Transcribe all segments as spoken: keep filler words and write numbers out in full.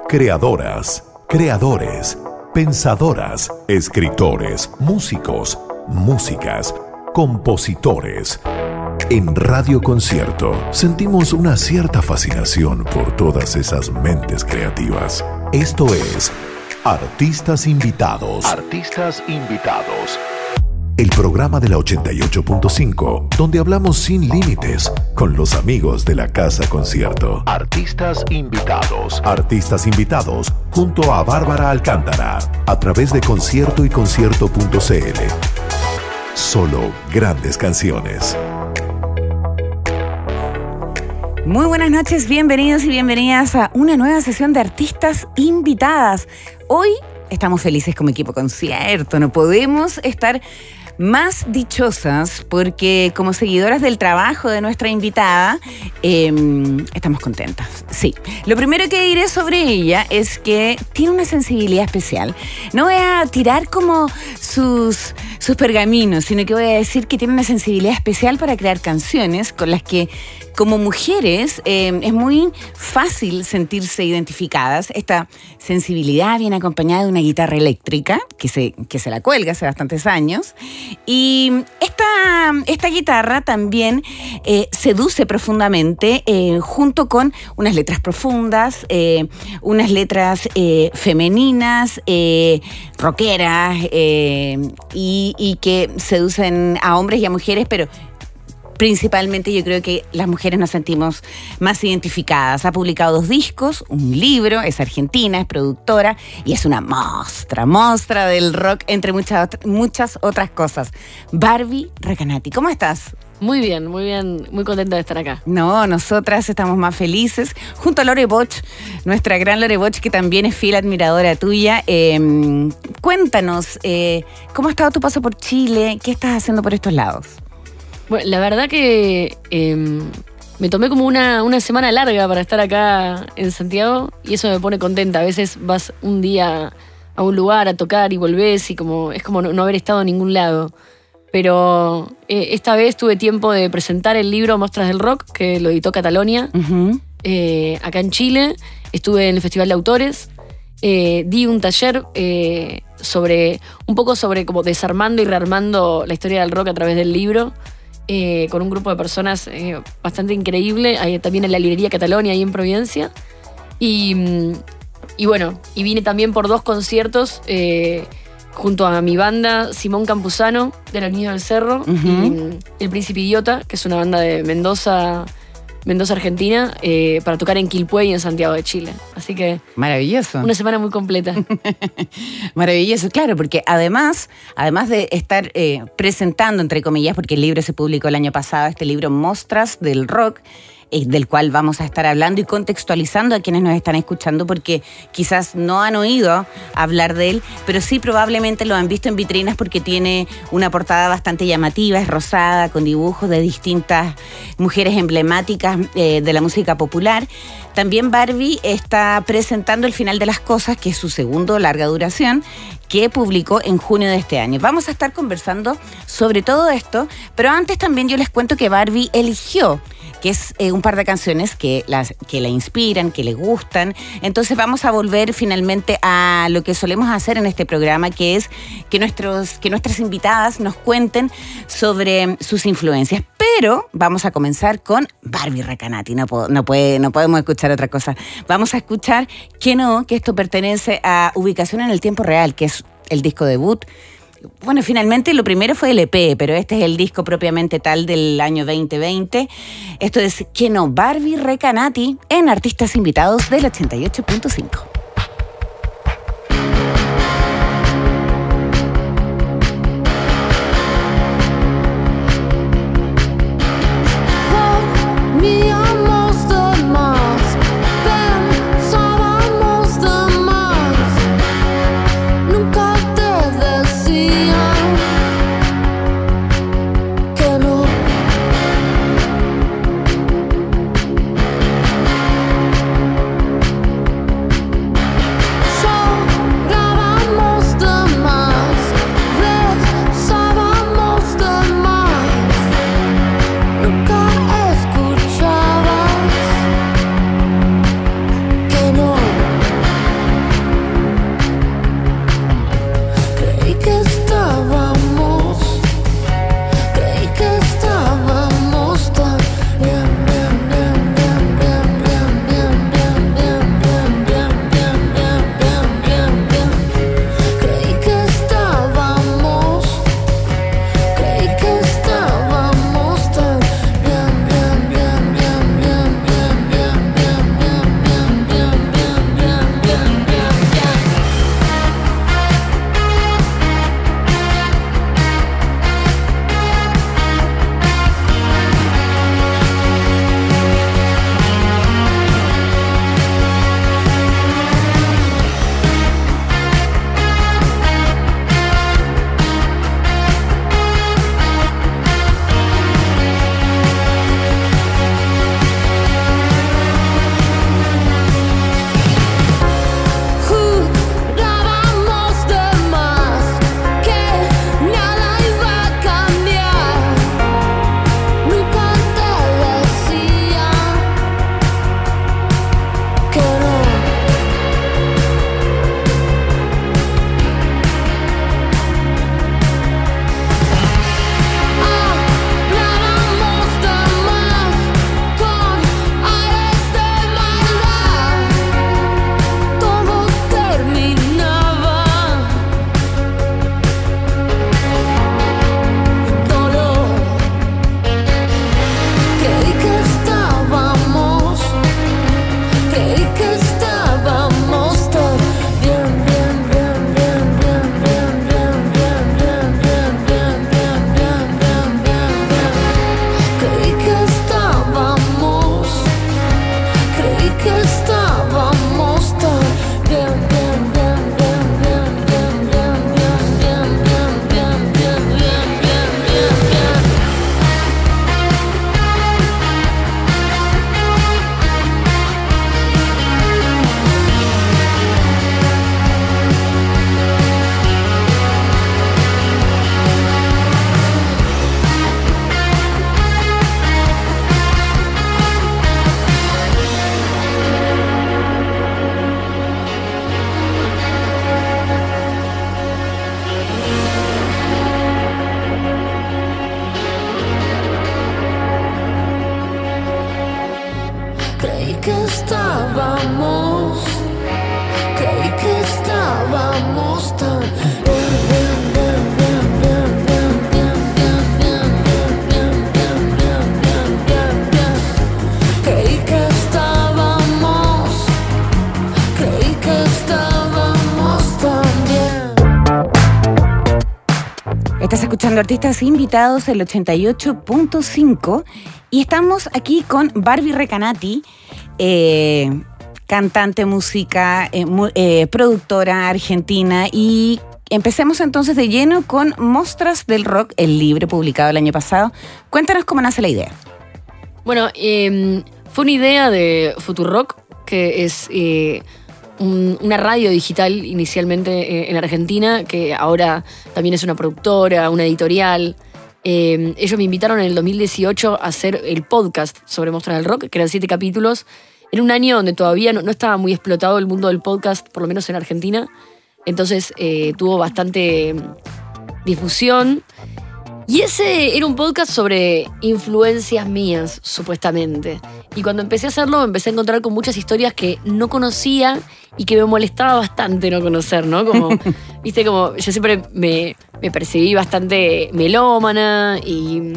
Creadoras, creadores, pensadoras, escritores, músicos, músicas, compositores. En Radio Concierto sentimos una cierta fascinación por todas esas mentes creativas. Esto es Artistas Invitados. Artistas Invitados. El programa de la ochenta y ocho punto cinco, donde hablamos sin límites con los amigos de la Casa Concierto. Artistas Invitados. Artistas Invitados, junto a Bárbara Alcántara, a través de concierto y concierto punto c l. Solo grandes canciones. Muy buenas noches, bienvenidos y bienvenidas a una nueva sesión de Artistas Invitadas. Hoy estamos felices como equipo concierto, no podemos estar más dichosas porque como seguidoras del trabajo de nuestra invitada eh, estamos contentas. Sí, lo primero que diré sobre ella es que tiene una sensibilidad especial. No voy a tirar como sus, sus pergaminos, sino que voy a decir que tiene una sensibilidad especial para crear canciones con las que como mujeres eh, es muy fácil sentirse identificadas. Esta sensibilidad viene acompañada de una guitarra eléctrica que se, que se la cuelga hace bastantes años. Y esta, esta guitarra también eh, seduce profundamente eh, junto con unas letras profundas, eh, unas letras eh, femeninas, eh, rockeras eh, y, y que seducen a hombres y a mujeres, pero principalmente yo creo que las mujeres nos sentimos más identificadas. Ha publicado dos discos, un libro, es argentina, es productora y es una mostra, mostra del rock, entre muchas, muchas otras cosas. Barbie Recanati, ¿cómo estás? Muy bien, muy bien, muy contenta de estar acá. No, nosotras estamos más felices, junto a Lore Boch, nuestra gran Lore Boch, que también es fiel admiradora tuya. Eh, cuéntanos, eh, ¿cómo ha estado tu paso por Chile? ¿Qué estás haciendo por estos lados? Bueno, la verdad que eh, me tomé como una, una semana larga para estar acá en Santiago y eso me pone contenta. A veces vas un día a un lugar a tocar y volvés y como es como no, no haber estado en ningún lado. Pero eh, esta vez tuve tiempo de presentar el libro Mostras del Rock, que lo editó Catalonia, uh-huh. eh, acá en Chile. Estuve en el Festival de Autores, eh, di un taller eh, sobre un poco sobre como desarmando y rearmando la historia del rock a través del libro. Eh, con un grupo de personas eh, bastante increíble, ahí, también en la librería Catalonia, ahí en Providencia. Y, y bueno, y vine también por dos conciertos eh, junto a mi banda Simón Campuzano, de Los Niños del Cerro, uh-huh. y El Príncipe Idiota, que es una banda de Mendoza, Mendoza, Argentina, eh, para tocar en Quilpué y en Santiago de Chile. Así que... Maravilloso. Una semana muy completa. Maravilloso, claro, porque además, además de estar eh, presentando, entre comillas, porque el libro se publicó el año pasado, este libro Mostras del Rock, eh, del cual vamos a estar hablando y contextualizando a quienes nos están escuchando, porque quizás no han oído hablar de él, pero sí probablemente lo han visto en vitrinas porque tiene una portada bastante llamativa, es rosada, con dibujos de distintas mujeres emblemáticas eh, de la música popular. También Barbie está presentando El Final de las Cosas, que es su segundo larga duración, que publicó en junio de este año. Vamos a estar conversando sobre todo esto, pero antes también yo les cuento que Barbie eligió, que es eh, un par de canciones que, las, que la inspiran, que le gustan. Entonces vamos a volver finalmente a lo que solemos hacer en este programa, que es que, nuestros, que nuestras invitadas nos cuenten sobre sus influencias. Pero vamos a comenzar con Barbie Recanati, no, puedo, no, puede, no podemos escuchar otra cosa. Vamos a escuchar Que No, que esto pertenece a Ubicación en el Tiempo Real, que es el disco debut. Bueno, finalmente lo primero fue el E P, pero este es el disco propiamente tal del año veinte veinte. Esto es Que No, Barbie Recanati en Artistas Invitados del ochenta y ocho punto cinco. y que estábamos tan bien. Estás escuchando Artistas Invitados, el ochenta y ocho punto cinco, y estamos aquí con Barbie Recanati, eh, cantante, música, eh, mu- eh, productora argentina, y empecemos entonces de lleno con Mostras del Rock, el libro publicado el año pasado. Cuéntanos cómo nace la idea. Bueno, eh, fue una idea de Futurock, que es eh, un, una radio digital inicialmente eh, en Argentina, que ahora también es una productora, una editorial. Eh, ellos me invitaron en el dos mil dieciocho a hacer el podcast sobre Mostras del Rock, que eran siete capítulos, en un año donde todavía no, no estaba muy explotado el mundo del podcast, por lo menos en Argentina. Entonces eh, tuvo bastante difusión. Y ese era un podcast sobre influencias mías, supuestamente. Y cuando empecé a hacerlo, me empecé a encontrar con muchas historias que no conocía y que me molestaba bastante no conocer, ¿no? Como, viste, como yo siempre me, me percibí bastante melómana y,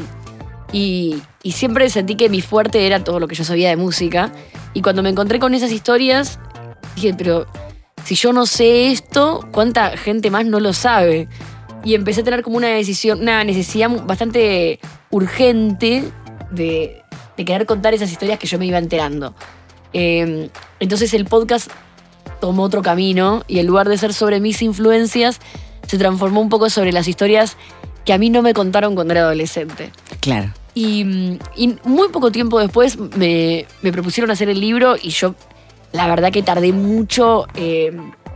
y, y siempre sentí que mi fuerte era todo lo que yo sabía de música. Y cuando me encontré con esas historias, dije, pero si yo no sé esto, ¿cuánta gente más no lo sabe? Y empecé a tener como una decisión, una necesidad bastante urgente de, de querer contar esas historias que yo me iba enterando. Eh, entonces el podcast tomó otro camino y en lugar de ser sobre mis influencias, se transformó un poco sobre las historias que a mí no me contaron cuando era adolescente. Claro. Y, y muy poco tiempo después me, me propusieron hacer el libro y yo, la verdad que tardé mucho eh,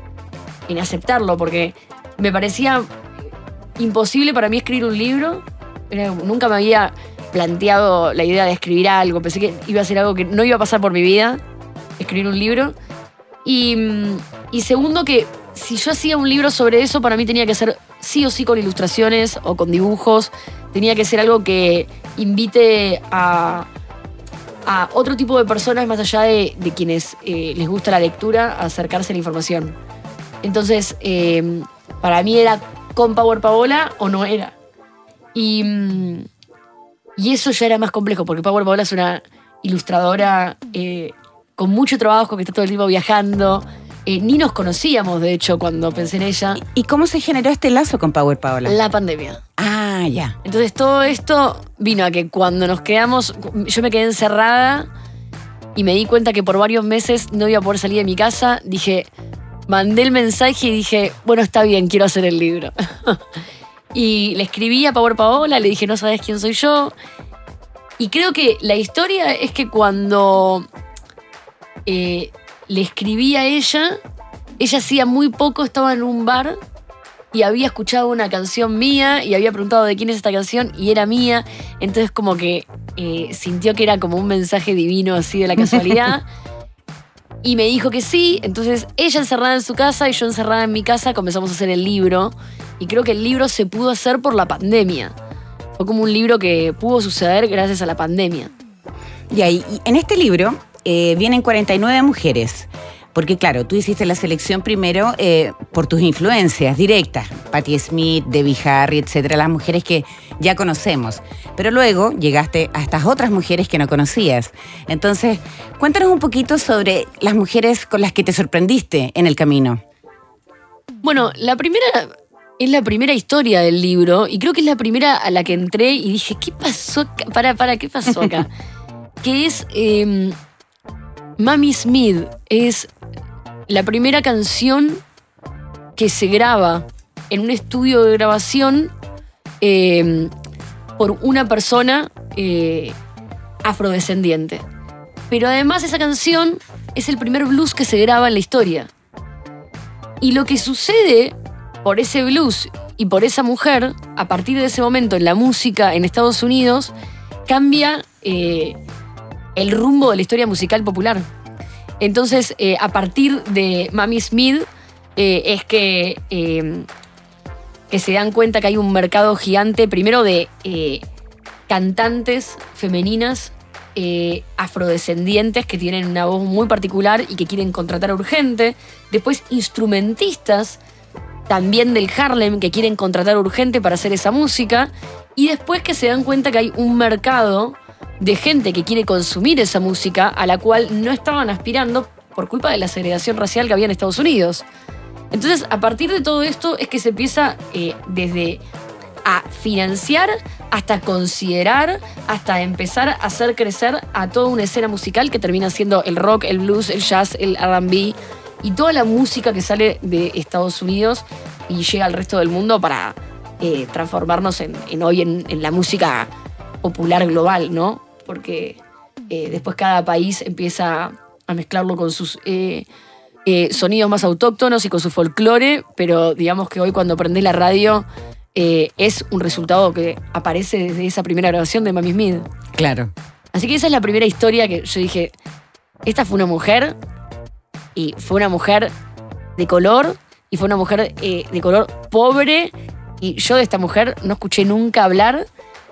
en aceptarlo porque me parecía imposible para mí escribir un libro. Era, nunca me había planteado la idea de escribir algo. Pensé que iba a ser algo que no iba a pasar por mi vida, escribir un libro. Y, y segundo, que si yo hacía un libro sobre eso, para mí tenía que ser sí o sí con ilustraciones o con dibujos. Tenía que ser algo que invite a, a otro tipo de personas más allá de, de quienes eh, les gusta la lectura a acercarse a la información. Entonces, eh, para mí era con Power Paola o no era. Y, y eso ya era más complejo, porque Power Paola es una ilustradora eh, con mucho trabajo, que está todo el tiempo viajando. Eh, ni nos conocíamos, de hecho, cuando pensé en ella. ¿Y, y cómo se generó este lazo con Power Paola? La pandemia. Ah, ya. Entonces todo esto vino a que cuando nos quedamos, yo me quedé encerrada y me di cuenta que por varios meses no iba a poder salir de mi casa. Dije... Mandé el mensaje y dije, bueno, está bien, quiero hacer el libro. Y le escribí a Power Paola, le dije, no sabes quién soy yo. Y creo que la historia es que cuando eh, le escribí a ella, ella hacía muy poco estaba en un bar y había escuchado una canción mía y había preguntado de quién es esta canción y era mía. Entonces como que eh, sintió que era como un mensaje divino así de la casualidad. Y me dijo que sí, entonces ella encerrada en su casa y yo encerrada en mi casa comenzamos a hacer el libro. Y creo que el libro se pudo hacer por la pandemia. Fue como un libro que pudo suceder gracias a la pandemia. Y ahí, y en este libro eh, vienen cuarenta y nueve mujeres. Porque claro, tú hiciste la selección primero eh, por tus influencias directas. Patti Smith, Debbie Harry, etcétera, las mujeres que ya conocemos. Pero luego llegaste a estas otras mujeres que no conocías. Entonces, cuéntanos un poquito sobre las mujeres con las que te sorprendiste en el camino. Bueno, la primera es la primera historia del libro y creo que es la primera a la que entré y dije, ¿qué pasó acá? Para, para, ¿qué pasó acá? Que es eh, Mami Smith, es la primera canción que se graba en un estudio de grabación eh, por una persona eh, afrodescendiente. Pero además esa canción es el primer blues que se graba en la historia. Y lo que sucede por ese blues y por esa mujer, a partir de ese momento en la música en Estados Unidos, cambia eh, el rumbo de la historia musical popular. Entonces, eh, a partir de Mami Smith, eh, es que, eh, que se dan cuenta que hay un mercado gigante, primero de eh, cantantes femeninas eh, afrodescendientes que tienen una voz muy particular y que quieren contratar urgente. Después, instrumentistas también del Harlem que quieren contratar urgente para hacer esa música. Y después que se dan cuenta que hay un mercado de gente que quiere consumir esa música a la cual no estaban aspirando por culpa de la segregación racial que había en Estados Unidos. Entonces, a partir de todo esto es que se empieza eh, desde a financiar hasta considerar, hasta empezar a hacer crecer a toda una escena musical que termina siendo el rock, el blues, el jazz, el R and B y toda la música que sale de Estados Unidos y llega al resto del mundo para eh, transformarnos en, en hoy en, en la música popular global, ¿no? Porque eh, después cada país empieza a mezclarlo con sus eh, eh, sonidos más autóctonos y con su folclore, pero digamos que hoy cuando prendés la radio eh, es un resultado que aparece desde esa primera grabación de Mami Smith. Claro. Así que esa es la primera historia que yo dije, esta fue una mujer y fue una mujer de color y fue una mujer eh, de color pobre y yo de esta mujer no escuché nunca hablar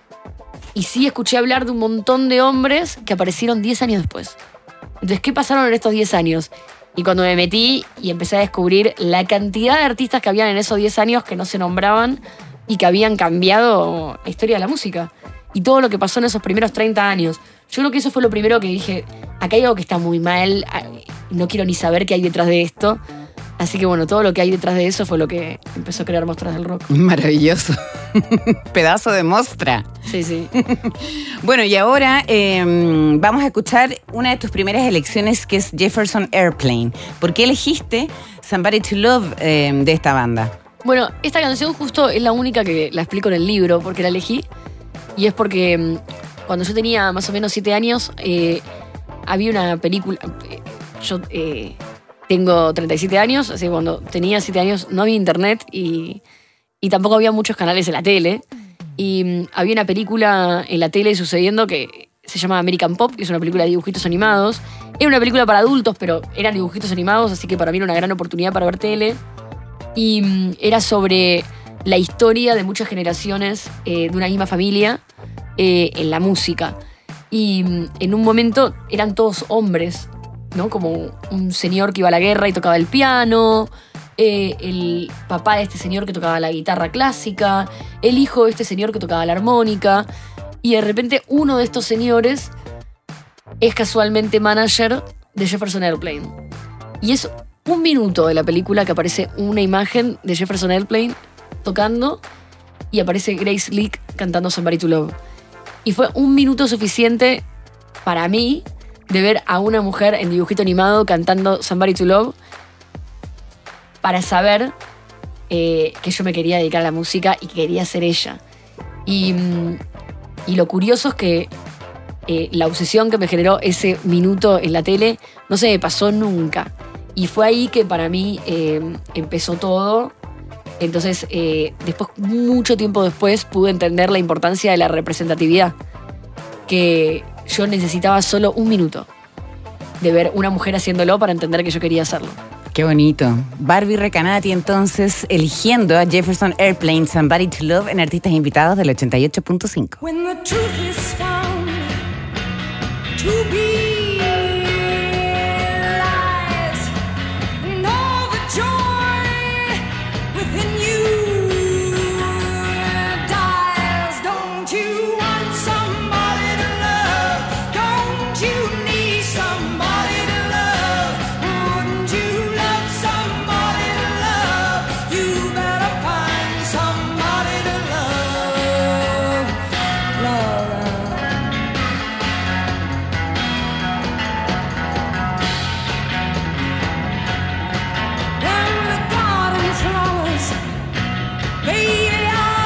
y sí escuché hablar de un montón de hombres que aparecieron diez años después. Entonces, ¿qué pasaron en estos diez años? Y cuando me metí y empecé a descubrir la cantidad de artistas que habían en esos diez años que no se nombraban y que habían cambiado la historia de la música. Y todo lo que pasó en esos primeros treinta años. Yo creo que eso fue lo primero que dije, acá hay algo que está muy mal, no quiero ni saber qué hay detrás de esto. Así que bueno, todo lo que hay detrás de eso fue lo que empezó a crear Mostras del Rock. Maravilloso. Pedazo de mostra. Sí, sí. Bueno, y ahora eh, vamos a escuchar una de tus primeras elecciones, que es Jefferson Airplane. ¿Por qué elegiste Somebody to Love eh, de esta banda? Bueno, esta canción justo es la única que la explico en el libro, porque la elegí. Y es porque cuando yo tenía más o menos siete años, eh, había una película... Eh, yo... Eh, Tengo treinta y siete años, así que cuando tenía siete años no había internet y, y tampoco había muchos canales en la tele. Y um, había una película en la tele sucediendo que se llama American Pop, que es una película de dibujitos animados. Era una película para adultos, pero eran dibujitos animados, así que para mí era una gran oportunidad para ver tele. Y um, era sobre la historia de muchas generaciones eh, de una misma familia eh, en la música. Y um, en un momento eran todos hombres, ¿no? Como un señor que iba a la guerra y tocaba el piano, eh, el papá de este señor que tocaba la guitarra clásica, el hijo de este señor que tocaba la armónica, y de repente uno de estos señores es casualmente manager de Jefferson Airplane. Y es un minuto de la película que aparece una imagen de Jefferson Airplane tocando y aparece Grace Lee cantando Somebody to Love. Y fue un minuto suficiente para mí de ver a una mujer en dibujito animado cantando Somebody to Love para saber eh, que yo me quería dedicar a la música y que quería ser ella. Y, y lo curioso es que eh, la obsesión que me generó ese minuto en la tele no se me pasó nunca. Y fue ahí que para mí eh, empezó todo. Entonces, eh, después, mucho tiempo después, pude entender la importancia de la representatividad. Que yo necesitaba solo un minuto de ver una mujer haciéndolo para entender que yo quería hacerlo. Qué bonito. Barbie Recanati, entonces, eligiendo a Jefferson Airplane, Somebody to Love, en Artistas Invitados del ochenta y ocho punto cinco. When the truth is found to be lies, and all the joy within you dies. Don't you want somebody to love? Don't you need somebody to love? Wouldn't you love somebody to love? You better find somebody to love. Love, love. When the garden flowers, baby,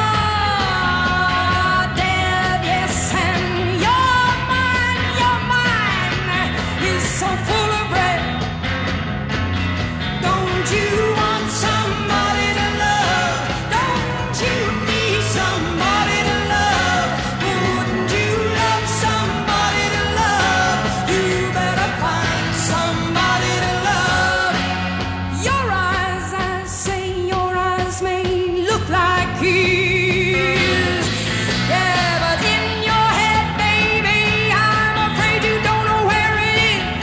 are dead, yes, and your mind, your mind is so full of red. Don't you want somebody to love? Don't you need somebody to love? Wouldn't you love somebody to love? You better find somebody to love. Your eyes, I say, your eyes may look like his. Yeah, but in your head, baby, I'm afraid you don't know where it is.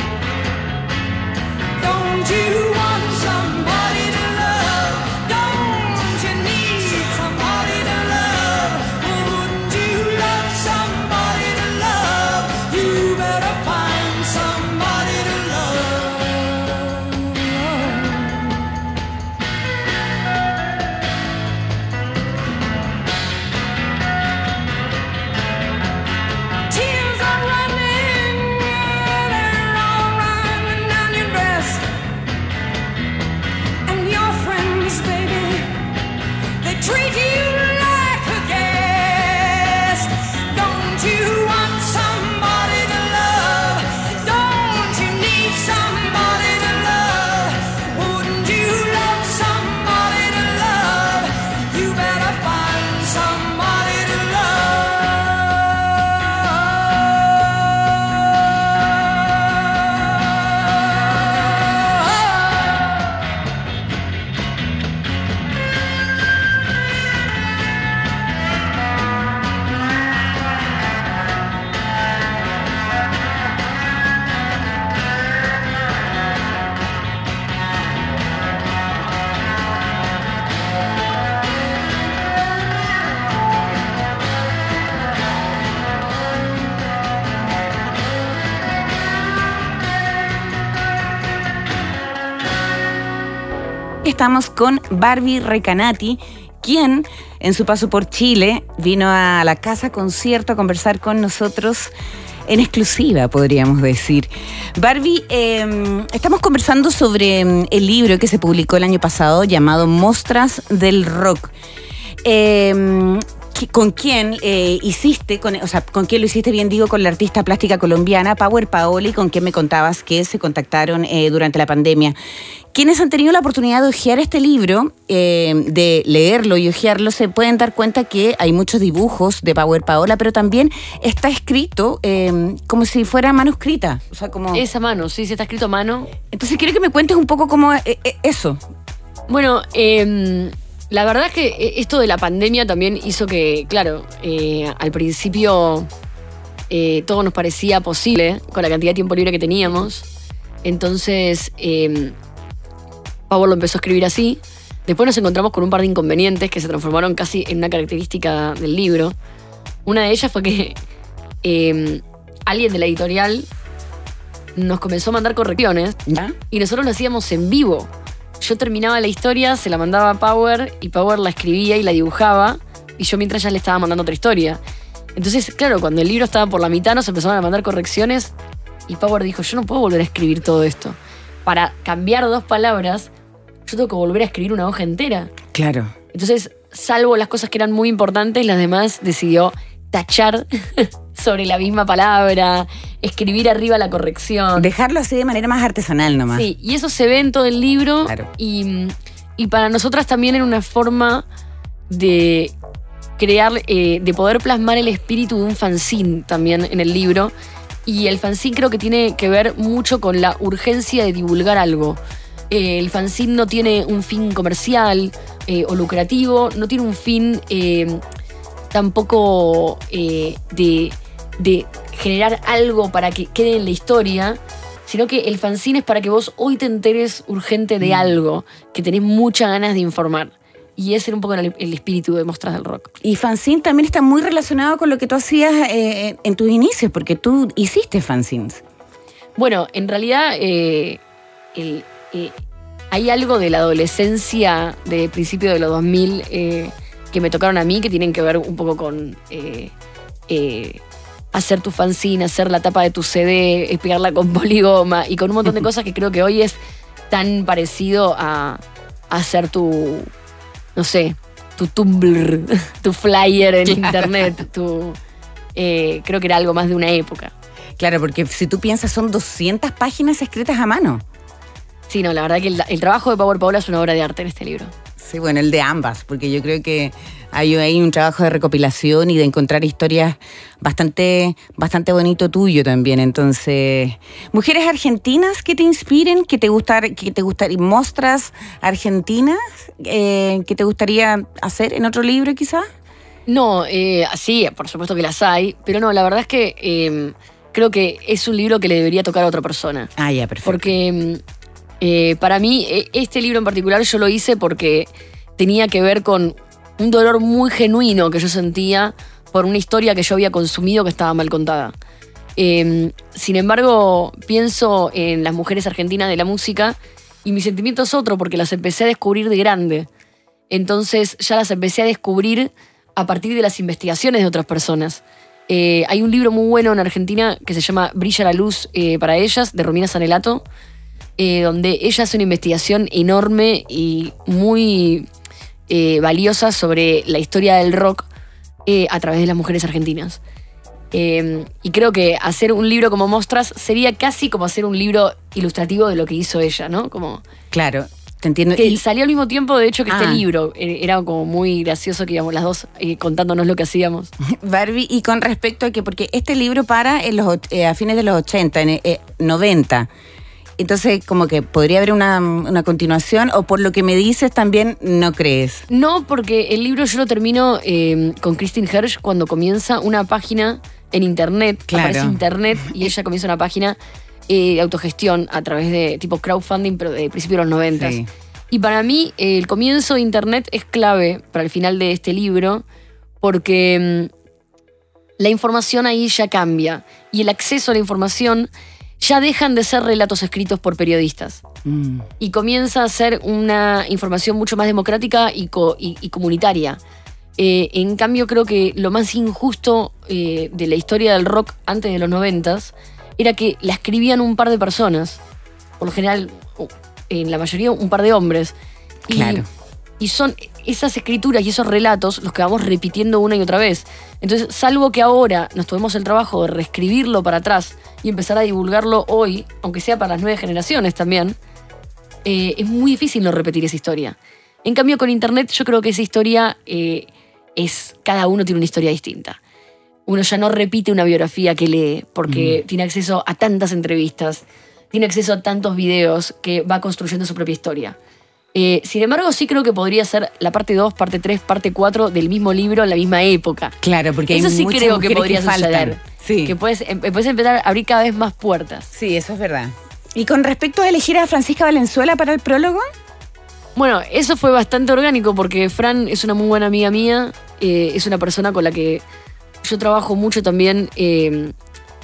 Don't you want somebody to love? Don't you need somebody to love? Wouldn't you love somebody to love? You better find somebody to love. estamos con Barbie Recanati, quien en su paso por Chile vino a la Casa Concierto a conversar con nosotros en exclusiva, podríamos decir. Barbie, eh, estamos conversando sobre el libro que se publicó el año pasado llamado Mostras del Rock. Eh, ¿Con quién eh, hiciste, con, o sea, con quién lo hiciste, bien digo, con la artista plástica colombiana Power Paoli, con quien me contabas que se contactaron eh, durante la pandemia? Quienes han tenido la oportunidad de hojear este libro, eh, de leerlo y hojearlo, se pueden dar cuenta que hay muchos dibujos de Power Paola, pero también está escrito eh, como si fuera manuscrita. O sea, como... Es a mano, sí, sí está escrito a mano. Entonces quiero que me cuentes un poco cómo eh, eh, eso. Bueno, eh, la verdad es que esto de la pandemia también hizo que, claro, eh, al principio eh, todo nos parecía posible con la cantidad de tiempo libre que teníamos. Entonces... Eh, Power lo empezó a escribir así. Después nos encontramos con un par de inconvenientes que se transformaron casi en una característica del libro. Una de ellas fue que eh, alguien de la editorial nos comenzó a mandar correcciones. ¿Ya? Y nosotros lo hacíamos en vivo. Yo terminaba la historia, se la mandaba a Power y Power la escribía y la dibujaba y yo mientras ya le estaba mandando otra historia. Entonces, claro, cuando el libro estaba por la mitad nos empezaron a mandar correcciones y Power dijo, yo no puedo volver a escribir todo esto. Para cambiar dos palabras, yo tengo que volver a escribir una hoja entera. Claro. Entonces, salvo las cosas que eran muy importantes, las demás decidió tachar sobre la misma palabra, escribir arriba la corrección. Dejarlo así de manera más artesanal nomás. Sí, y eso se ve en todo el libro. Claro. Y, y para nosotras también era una forma de crear, eh, de poder plasmar el espíritu de un fanzine también en el libro. Y el fanzine creo que tiene que ver mucho con la urgencia de divulgar algo. Eh, el fanzine no tiene un fin comercial eh, o lucrativo, no tiene un fin eh, tampoco eh, de, de generar algo para que quede en la historia, sino que el fanzine es para que vos hoy te enteres urgente de algo que tenés muchas ganas de informar. Y ese era un poco el, el espíritu de Mostras del Rock. Y fanzine también está muy relacionado con lo que tú hacías eh, en tus inicios, porque tú hiciste fanzines. Bueno, en realidad eh, el, eh, hay algo de la adolescencia de principios de los dos mil eh, que me tocaron a mí, que tienen que ver un poco con eh, eh, hacer tu fanzine, hacer la tapa de tu C D, pegarla con poligoma y con un montón de cosas que creo que hoy es tan parecido a, a hacer tu... no sé, tu Tumblr, tu flyer en Claro. internet, tu, eh, creo que era algo más de una época. Claro, porque si tú piensas son doscientas páginas escritas a mano. Sí, no, la verdad que el, el trabajo de Power Paola es una obra de arte en este libro. Sí, bueno, el de ambas, porque yo creo que hay ahí un trabajo de recopilación y de encontrar historias bastante, bastante bonito tuyo también. Entonces, mujeres argentinas que te inspiren, que te gustar, que te gustar, mostras argentinas eh, que te gustaría hacer en otro libro, quizás. No, eh, sí, por supuesto que las hay, pero no, la verdad es que eh, creo que es un libro que le debería tocar a otra persona. Ah, ya, perfecto. Porque eh, para mí, eh, este libro en particular yo lo hice porque tenía que ver con un dolor muy genuino que yo sentía por una historia que yo había consumido que estaba mal contada. Eh, sin embargo, pienso en las mujeres argentinas de la música y mi sentimiento es otro porque las empecé a descubrir de grande. Entonces ya las empecé a descubrir a partir de las investigaciones de otras personas. Eh, hay un libro muy bueno en Argentina que se llama Brilla la luz eh, para ellas, de Romina Sanelato, eh, donde ella hace una investigación enorme y muy eh, valiosa sobre la historia del rock eh, a través de las mujeres argentinas. Eh, y creo que hacer un libro como Mostras sería casi como hacer un libro ilustrativo de lo que hizo ella, ¿no? Como Claro, te entiendo. que Y- salió al mismo tiempo, de hecho, que este Ah. libro. Eh, Era como muy gracioso que íbamos las dos eh, contándonos lo que hacíamos. Barbie, y con respecto a que, porque este libro para en los, och- eh, a fines de los ochenta, en, eh, noventa. Entonces, como que podría haber una, una continuación, o por lo que me dices también no crees. No, porque el libro yo lo termino eh, con Christine Hersh cuando comienza una página en internet. Claro. Aparece internet y ella comienza una página eh, de autogestión a través de tipo crowdfunding, pero de principios de los noventas. Sí. Y para mí, eh, el comienzo de internet es clave para el final de este libro, porque mm, la información ahí ya cambia. Y el acceso a la información ya dejan de ser relatos escritos por periodistas. Mm. Y comienza a ser una información mucho más democrática y, co- y, y comunitaria. Eh, en cambio, creo que lo más injusto eh, de la historia del rock antes de los noventas era que la escribían un par de personas. Por lo general, en la mayoría, un par de hombres. Y, Claro. y son esas escrituras y esos relatos los que vamos repitiendo una y otra vez. Entonces, salvo que ahora nos tomemos el trabajo de reescribirlo para atrás y empezar a divulgarlo hoy, aunque sea para las nuevas generaciones también, eh, es muy difícil no repetir esa historia. En cambio, con internet yo creo que esa historia eh, es... Cada uno tiene una historia distinta. Uno ya no repite una biografía que lee porque mm. tiene acceso a tantas entrevistas, tiene acceso a tantos videos que va construyendo su propia historia. Eh, sin embargo, sí creo que podría ser la parte dos, parte tres, parte cuatro del mismo libro en la misma época. Claro, porque eso hay sí muchas creo que mujeres podría que faltan. suceder. Sí. Que puedes, em- puedes empezar a abrir cada vez más puertas. Sí, eso es verdad. ¿Y con respecto a elegir a Francisca Valenzuela para el prólogo? Bueno, eso fue bastante orgánico porque Fran es una muy buena amiga mía, eh, es una persona con la que yo trabajo mucho también, eh,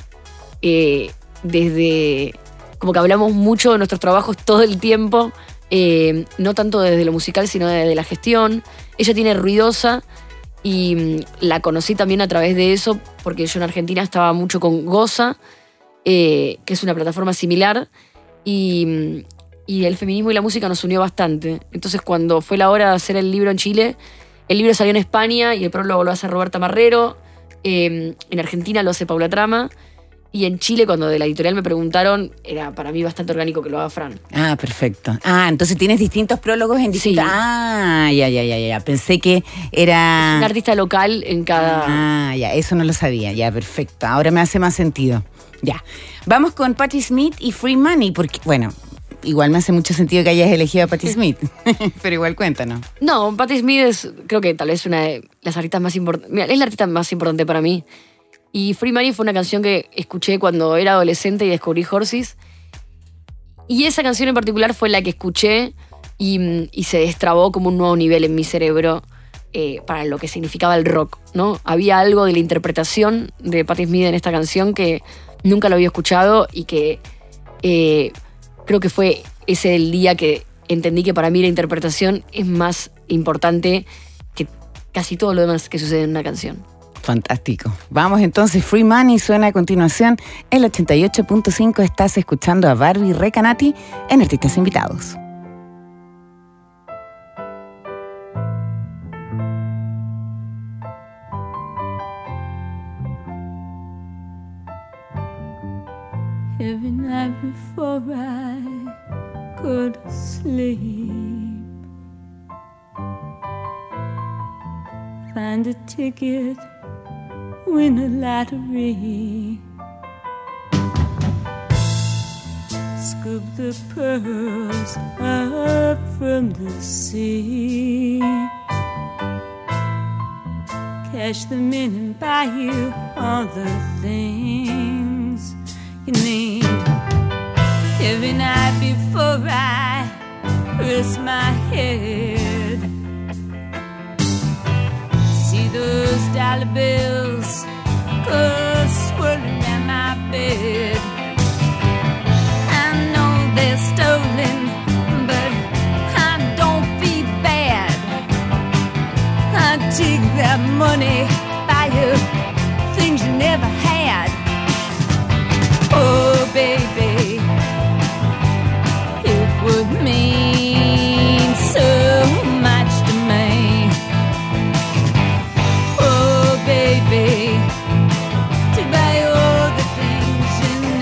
eh, desde, como que hablamos mucho de nuestros trabajos todo el tiempo, eh, no tanto desde lo musical sino desde la gestión. Ella tiene Ruidosa y mm, la conocí también a través de eso porque yo en Argentina estaba mucho con Goza, eh, que es una plataforma similar, y... Mm, y el feminismo y la música nos unió bastante. Entonces, cuando fue la hora de hacer el libro en Chile, el libro salió en España y el prólogo lo hace Roberta Marrero. Eh, en Argentina lo hace Paula Trama. Y en Chile, cuando de la editorial me preguntaron, era para mí bastante orgánico que lo haga Fran. Ah, perfecto. Ah, entonces tienes distintos prólogos en distintas... Sí. Ah, ya, ya, ya, ya. Pensé que era... Un artista local en cada... Ah, ya, eso no lo sabía. Ya, perfecto. Ahora me hace más sentido. Ya. Vamos con Patti Smith y Free Money, porque, bueno... Igual me hace mucho sentido que hayas elegido a Patti Smith, pero igual cuéntanos. No, Patti Smith es, creo que tal vez una de las artistas más importantes. Mira, es la artista más importante para mí. Y Free Money fue una canción que escuché cuando era adolescente y descubrí Horses. Y esa canción en particular fue la que escuché y, y se destrabó como un nuevo nivel en mi cerebro eh, para lo que significaba el rock, ¿no? Había algo de la interpretación de Patti Smith en esta canción que nunca lo había escuchado y que... Eh, creo que fue ese el día que entendí que para mí la interpretación es más importante que casi todo lo demás que sucede en una canción. Fantástico. Vamos entonces, Free Money suena a continuación. El ochenta y ocho punto cinco estás escuchando a Barbie Recanati en Artistas Invitados. Every night before I go to sleep, find a ticket, win a lottery, scoop the pearls up from the sea, cash them in and buy you all the things you need. Every night before I rest my head, see those dollar bills go swirling at my bed. I know they're stolen, but I don't feel bad. I take that money, buy you things you never had. Oh, baby, it would mean so much to me. Oh, baby, to buy all the things you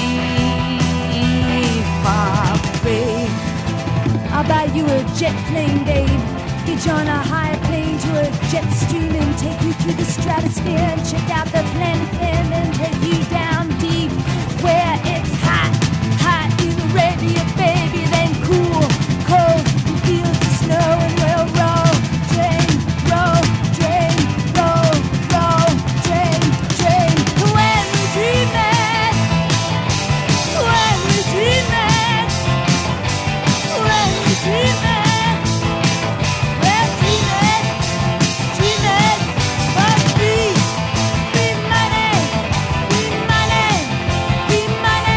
need for free. I'll buy you a jet plane, babe. Get you on a high plane to a jet stream and take you through the stratosphere and check out the planet and then take you down deep where it's hot, hot in Arabia, baby, then cool, cold in fields of snow and we'll roll, drain, roll, drain, roll, roll, drain, drain. When we dream it, when we dream it, when we dream it, we'll dream it, dream it, but free, free money, free money, free money.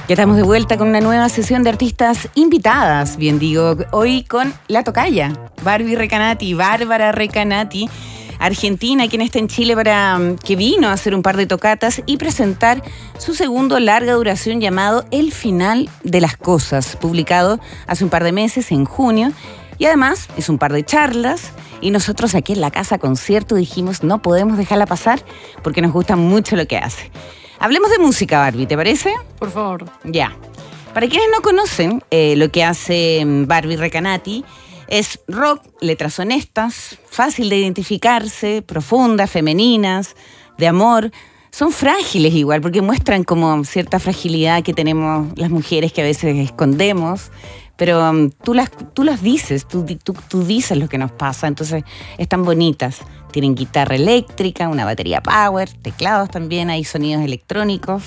Ya estamos de vuelta con una nueva sesión de artistas invitadas, bien digo, hoy con La Tocaya, Barbie Recanati, Bárbara Recanati, argentina, quien está en Chile para que vino a hacer un par de tocatas y presentar su segundo larga duración llamado El Final de las Cosas, publicado hace un par de meses, en junio, y además es un par de charlas, y nosotros aquí en la Casa Concierto dijimos no podemos dejarla pasar porque nos gusta mucho lo que hace. Hablemos de música, Barbie, ¿te parece? Por favor. Ya. Para quienes no conocen eh, lo que hace Barbie Recanati, es rock, letras honestas, fácil de identificarse, profundas, femeninas, de amor. Son frágiles igual, porque muestran como cierta fragilidad que tenemos las mujeres que a veces escondemos, pero um, tú, las, tú las dices, tú, tú, tú dices lo que nos pasa, entonces están bonitas. Tienen guitarra eléctrica, una batería power, teclados también, hay sonidos electrónicos.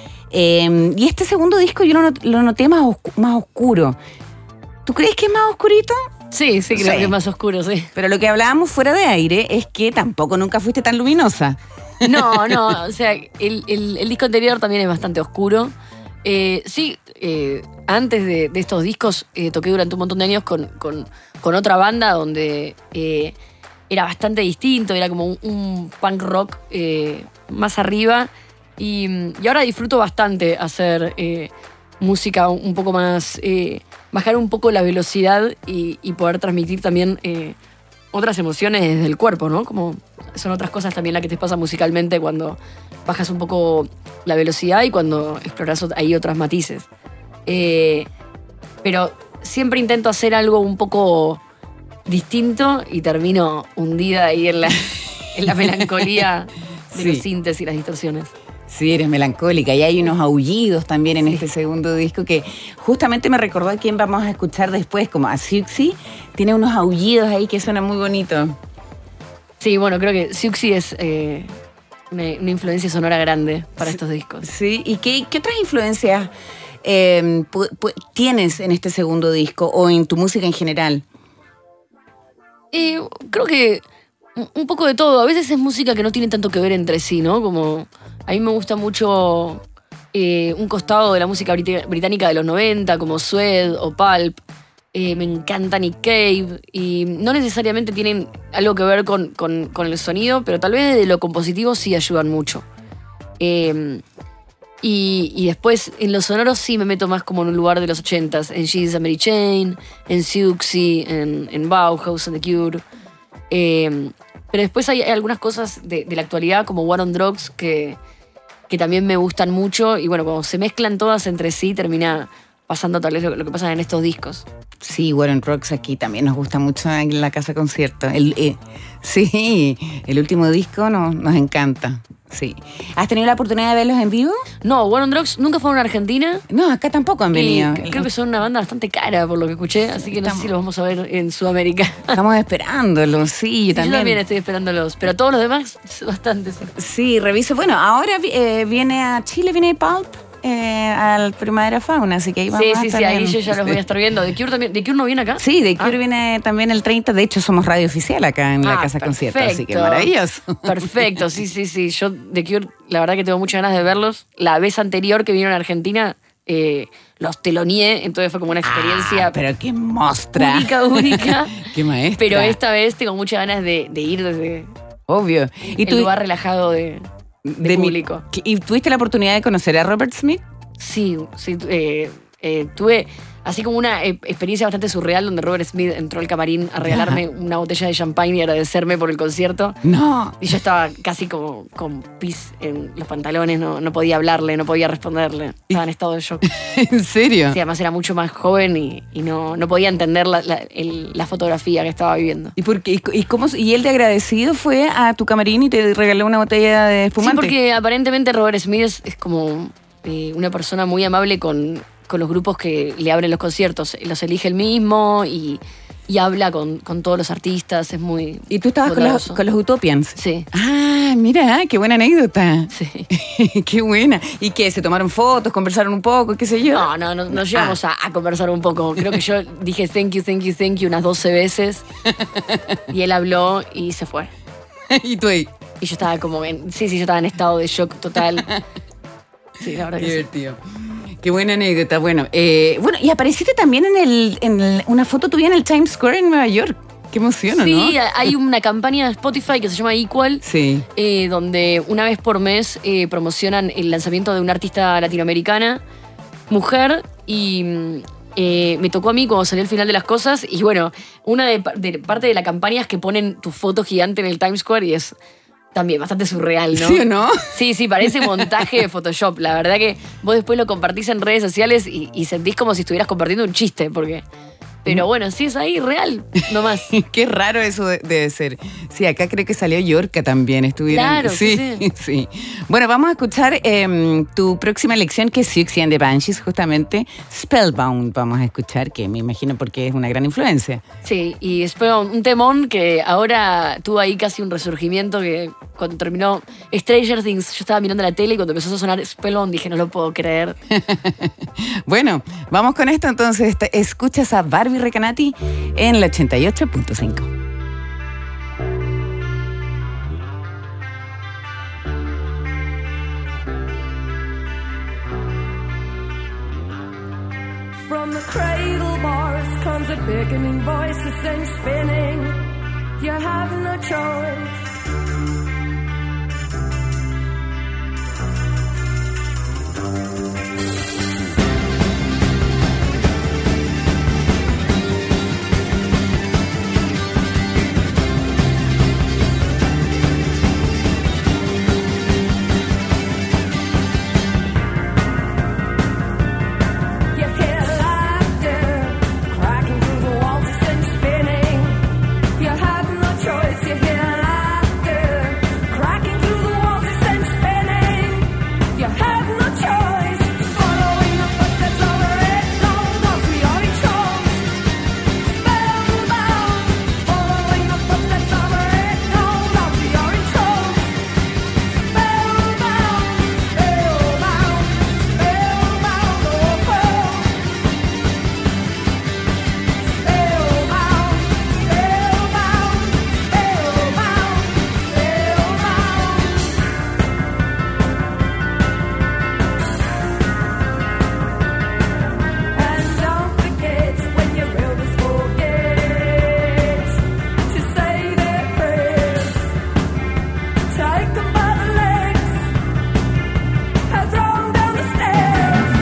Eh, y este segundo disco yo lo, not- lo noté más, oscu- más oscuro. ¿Tú crees que es más oscurito? Sí, sí, creo Sí. que es más oscuro, sí. Pero lo que hablábamos fuera de aire es que tampoco nunca fuiste tan luminosa. No, no, o sea, el, el- el disco anterior también es bastante oscuro. Eh, sí, eh, antes de, de estos discos eh, toqué durante un montón de años con, con, con otra banda donde eh, era bastante distinto, era como un, un punk rock eh, más arriba. Y, y ahora disfruto bastante hacer eh, música un poco más, eh, bajar un poco la velocidad y, y poder transmitir también eh, otras emociones desde el cuerpo, ¿no? Como son otras cosas también las que te pasa musicalmente cuando bajas un poco la velocidad y cuando exploras ahí otras matices. Eh, pero siempre intento hacer algo un poco distinto y termino hundida ahí en la, en la melancolía de Sí. los sintes y las distorsiones. Sí, eres melancólica. Y hay unos aullidos también en Sí. este segundo disco que justamente me recordó a quién vamos a escuchar después, como a Siouxsie. Tiene unos aullidos ahí que suenan muy bonitos. Sí, bueno, creo que Siouxsie es eh, una, una influencia sonora grande para estos discos. Sí, ¿y qué, qué otras influencias eh, pu- pu- tienes en este segundo disco o en tu música en general? Eh, creo que un- un poco de todo. A veces es música que no tiene tanto que ver entre sí, ¿no? Como a mí me gusta mucho eh, un costado de la música brit- británica de los noventa, como Suede o Pulp. Eh, me encanta Nick Cave y no necesariamente tienen algo que ver con, con- con el sonido, pero tal vez de lo compositivo sí ayudan mucho. Eh, y, y después en los sonoros sí me meto más como en un lugar de los ochentas, en She's a Mary Chain, en Siouxsie, en, en Bauhaus, en The Cure. Eh, pero después hay, hay algunas cosas de, de la actualidad como War on Drugs que, que también me gustan mucho y bueno, cuando se mezclan todas entre sí termina pasando tal vez lo, lo que pasa en estos discos. Sí, Warren Rocks aquí también nos gusta mucho en la Casa Concierto. El, eh, sí, el último disco nos, nos encanta. Sí. ¿Has tenido la oportunidad de verlos en vivo? No, War on Drugs nunca fueron a Argentina. No, acá tampoco han venido. Y creo que son una banda bastante cara por lo que escuché, así que no sé Estamos- si los vamos a ver en Sudamérica. Estamos esperándolos, sí, yo Yo también. también estoy esperándolos, pero todos los demás, bastante. sí. Sí, reviso. Bueno, ahora vi- eh, viene a Chile, viene Pulp eh, al Primavera Fauna, así que ahí vamos Sí, a sí, estar sí, ahí en- yo ya los voy a estar viendo. ¿The Cure también? ¿The Cure no viene acá? Sí, The Cure Ah. viene también el treinta. De hecho, somos radio oficial acá en la Ah, Casa Concierto, así que perfecto. maravilloso. Perfecto, sí, sí, sí. Yo, The Cure, la verdad que tengo muchas ganas de verlos. La vez anterior que vinieron a Argentina, eh, los teloneé, entonces fue como una experiencia Ah, pero qué mostra. única, única. Qué maestra. Pero esta vez tengo muchas ganas de, de ir desde Obvio. ¿Y el tú, lugar relajado de, de de mi- público. ¿Y tuviste la oportunidad de conocer a Robert Smith? Sí, sí. eh, eh, tuve así como una eh, experiencia bastante surreal donde Robert Smith entró al camarín a regalarme una botella de champagne y agradecerme por el concierto. No. Y yo estaba casi como con pis en los pantalones, no, no podía hablarle, no podía responderle. Estaba en estado de shock. ¿En serio? Sí, además era mucho más joven y, y no, no podía entender la, la- el- la fotografía que estaba viviendo. ¿Y, por qué? ¿Y, cómo, ¿Y él de agradecido fue a tu camarín y te regaló una botella de Sí, espumante? porque aparentemente Robert Smith es, es como eh, una persona muy amable con, con los grupos que le abren los conciertos. Los elige él mismo y, y habla con, con todos los artistas. Es muy. ¿Y tú estabas con los, bondadoso. con los Utopians? Sí. Ah, mira, qué buena anécdota. Sí. Qué buena. ¿Y qué? ¿Se tomaron fotos, conversaron un poco, qué sé yo? No, no, no, nos llegamos a, a conversar un poco. Creo que yo dije thank you, thank you, thank you unas doce veces. Y él habló y se fue. Y tú ahí. Y yo estaba como en. Sí, sí, yo estaba en estado de shock total. Sí, la verdad Qué que sí. divertido. Qué buena anécdota. Bueno, eh, bueno, y apareciste también en, el, en el- una foto tuya en el Times Square en Nueva York. Qué emoción, ¿no? Sí, hay una campaña de Spotify que se llama Equal, Sí. eh, donde una vez por mes eh, promocionan el lanzamiento de una artista latinoamericana, mujer, y mm, eh, me tocó a mí cuando salió el final de las cosas. Y bueno, una de, de parte de la campaña es que ponen tu foto gigante en el Times Square y es también bastante surreal, ¿no? ¿Sí o no? Sí, sí, parece montaje de Photoshop. La verdad que vos después lo compartís en redes sociales y, y sentís como si estuvieras compartiendo un chiste, porque... Pero bueno, sí es ahí, real, nomás. Qué raro eso de- debe ser. Sí, acá creo que salió Yorka también. Estuvieron. Claro, sí, sí, sí. Bueno, vamos a escuchar em, tu próxima elección, que es Siouxsie and the Banshees, justamente. Spellbound vamos a escuchar, que me imagino porque es una gran influencia. Sí, y espero un temón que ahora tuvo ahí casi un resurgimiento que cuando terminó Stranger Things, yo estaba mirando la tele y cuando empezó a sonar Spellbound dije, no lo puedo creer. Bueno, vamos con esto entonces. Te- Escuchas a Barbie Recanati en la ochenta y ocho punto cinco. From the cradle bars comes a beckoning voice that sends spinning. You have no choice. You hear laughter cracking through the walls, it sends spinning. You have no choice. You hear laughter cracking through the walls, it sends spinning. You have no choice. Following the footsteps of a red dawn, once we are in trance. Spellbound. Following the footsteps of a red dawn, once we are in trance. Spellbound, spellbound, spellbound, oh, oh. Spellbound, spellbound, spellbound, spellbound. And don't forget when your elders forget to say their prayers. Take them by the legs and throw them down the stairs.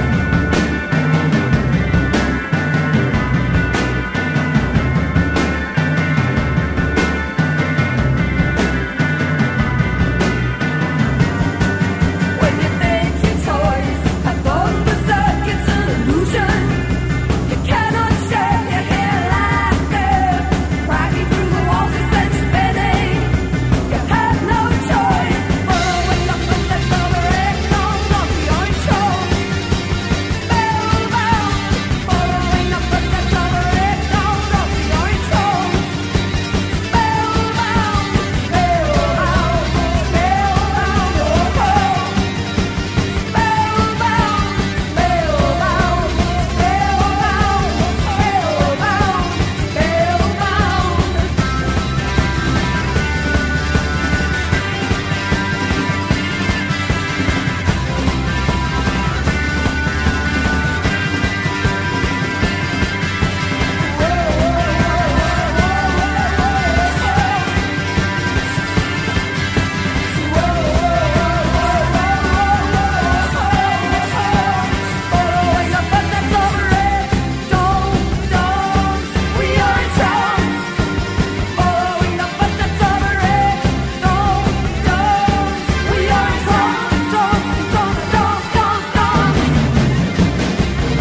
When you think your toys have gone berserk, it's an illusion. You cannot share your hair laughter, cracking through the walls and then spinning. You have no choice. Following the footsteps of a red dawn, once we are in choice. Spellbound. Following the footsteps of a red dawn, once we are in choice. Spellbound, spellbound, spellbound, oh, oh. Spellbound, spellbound, spellbound, spellbound, spellbound. Following the footsteps of a red dawn, dawn, we are in trance. Following the footsteps of a red dawn, dawn, we are in trance, trance, trance, trance, trance, trance.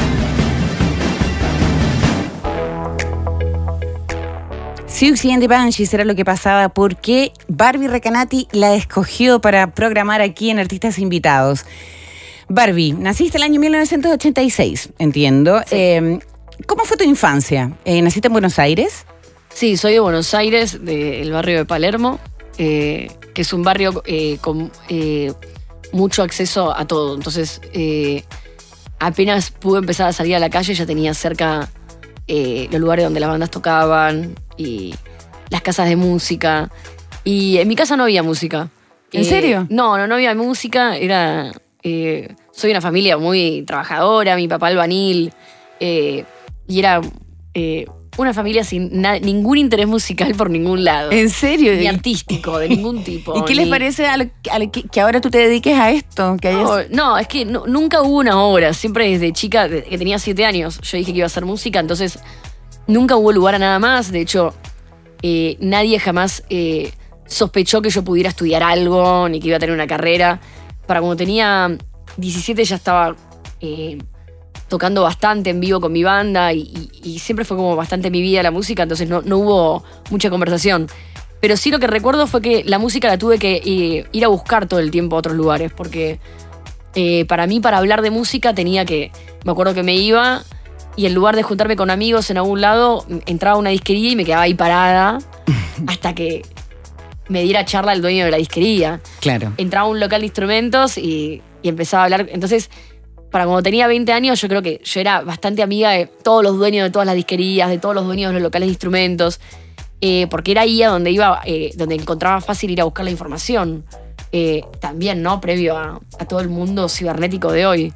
Siouxsie and the Banshees era lo que pasaba porque Barbie Recanati la escogió para programar aquí en Artistas Invitados. Barbie, naciste el año mil novecientos ochenta y seis, entiendo. Eh, ¿Cómo fue tu infancia? Eh, ¿Naciste en Buenos Aires? Sí, soy de Buenos Aires, del barrio de Palermo, eh, que es un barrio eh, con eh, mucho acceso a todo. Entonces, eh, apenas pude empezar a salir a la calle, ya tenía cerca eh, los lugares donde las bandas tocaban y las casas de música. Y en mi casa no había música. ¿En Eh, serio? No, no, no había música, era... eh, soy una familia muy trabajadora, mi papá albañil, eh, y era eh, una familia sin na- ningún interés musical por ningún lado. ¿En serio? Ni artístico, de ningún tipo. ¿Y qué les ni- parece a lo- a lo que, que ahora tú te dediques a esto? Que hayas- No, no, es que no- nunca hubo una obra. Siempre desde chica, desde que tenía siete años, yo dije que iba a hacer música, entonces nunca hubo lugar a nada más. De hecho, eh, nadie jamás eh, sospechó que yo pudiera estudiar algo, ni que iba a tener una carrera. Para cuando tenía diecisiete ya estaba eh, tocando bastante en vivo con mi banda y, y- y siempre fue como bastante mi vida la música, entonces no, no hubo mucha conversación. Pero sí lo que recuerdo fue que la música la tuve que eh, ir a buscar todo el tiempo a otros lugares, porque eh, para mí, para hablar de música, tenía que... Me acuerdo que me iba y en lugar de juntarme con amigos en algún lado, entraba a una disquería y me quedaba ahí parada hasta que me diera charla el dueño de la disquería. Claro. Entraba a un local de instrumentos y, y empezaba a hablar. Entonces, para cuando tenía veinte años, yo creo que yo era bastante amiga de todos los dueños de todas las disquerías, de todos los dueños de los locales de instrumentos, eh, porque era ahí a donde iba, eh, donde encontraba fácil ir a buscar la información. Eh, también, ¿no? Previo a, a todo el mundo cibernético de hoy.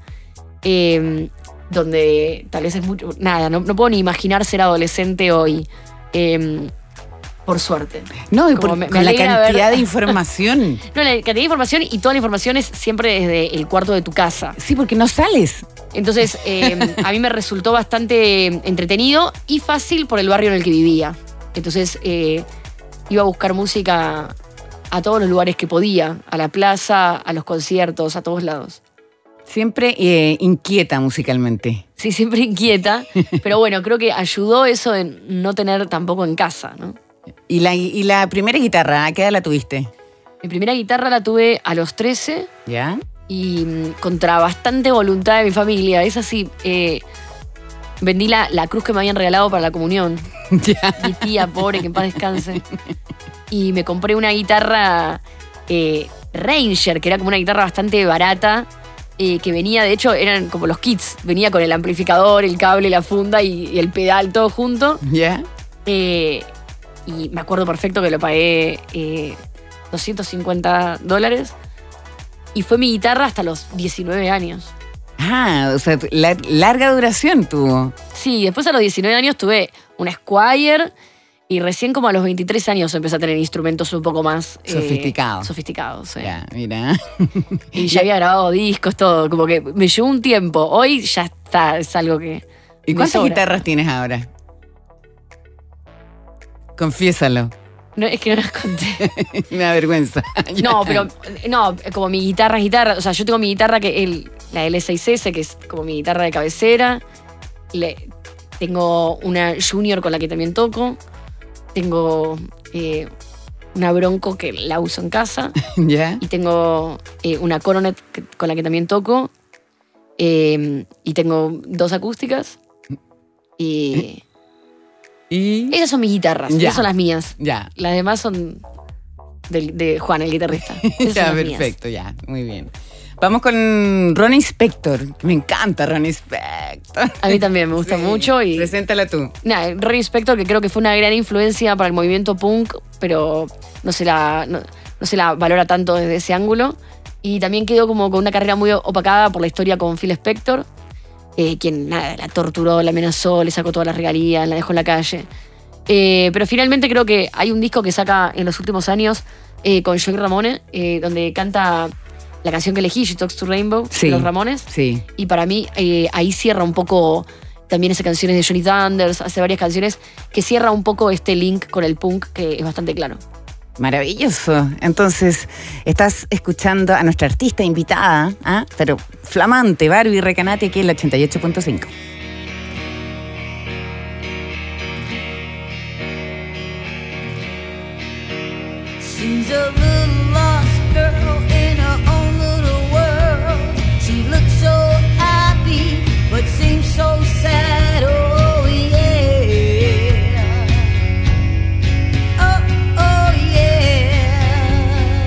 Eh, donde tal vez es mucho... Nada, no, no puedo ni imaginar ser adolescente hoy. Eh, por suerte. No, y Como por- me- me con la alegra cantidad ver- de información. No, la cantidad de información y toda la información es siempre desde el cuarto de tu casa. Sí, porque no sales. Entonces, eh, a mí me resultó bastante entretenido y fácil por el barrio en el que vivía. Entonces, eh, iba a buscar música a todos los lugares que podía, a la plaza, a los conciertos, a todos lados. Siempre eh, inquieta musicalmente. Sí, siempre inquieta, pero bueno, creo que ayudó eso de no tener tampoco en casa, ¿no? ¿Y la, y la primera guitarra, a qué edad la tuviste? Mi primera guitarra la tuve a los trece ¿Ya? y mm, contra bastante voluntad de mi familia. Es así, eh, vendí la, la cruz que me habían regalado para la comunión. Ya. Mi tía, pobre, que en paz descanse. Y me compré una guitarra eh, Ranger, que era como una guitarra bastante barata, eh, que venía, de hecho, eran como los kits. Venía con el amplificador, el cable, la funda y, y el pedal todo junto. ¿Ya? Eh, y me acuerdo perfecto que lo pagué eh, doscientos cincuenta dólares. Y fue mi guitarra hasta los diecinueve años. Ah, o sea, la- larga duración tuvo. Sí, después a los diecinueve años tuve una Squier y recién como a los veintitrés años empecé a tener instrumentos un poco más... eh, Sofisticados. sofisticados, sí. Ya, mira. Y ya había grabado discos, todo. Como que me llevó un tiempo. Hoy ya está, es algo que... ¿Y me cuántas sobra. guitarras tienes ahora? Confiésalo. No, es que no las conté. Me da vergüenza. No, pero no, como mi guitarra es guitarra. O sea, yo tengo mi guitarra, que el, la L seis S, que es como mi guitarra de cabecera. Le, tengo una Junior con la que también toco. Tengo eh, una Bronco que la uso en casa. ¿Ya? Y tengo eh, una Coronet que- con la que también toco. Eh, y tengo dos acústicas. Y Y... esas son mis guitarras, Ya. esas son las mías. Ya. Las demás son de, de Juan, el guitarrista. Esas Ya, son las mías. perfecto, ya. Muy bien. Vamos con Ronnie Spector. que Me encanta Ronnie Spector. A mí también me gusta Sí. mucho. Y Preséntala tú. nada, Ronnie Spector, que creo que fue una gran influencia para el movimiento punk, pero no se la, no, no se la valora tanto desde ese ángulo. Y también quedó como con una carrera muy opacada por la historia con Phil Spector, eh, quien nada, la torturó, la amenazó, le sacó todas las regalías, la dejó en la calle. Eh, pero finalmente creo que hay un disco que saca en los últimos años eh, con Joey Ramone, eh, donde canta la canción que elegí, She Talks to Rainbow, Sí. de los Ramones. Sí. Y para mí eh, ahí cierra un poco también esas canciones de Johnny Thunders, hace varias canciones que cierra un poco este link con el punk que es bastante claro. Maravilloso. Entonces, estás escuchando a nuestra artista invitada, ¿ah? Pero flamante, Barbie Recanati, aquí en la ochenta y ocho punto cinco. She's a little lost girl in her own little world. She looks so happy, but seems so sad. Oh yeah. Oh, oh yeah.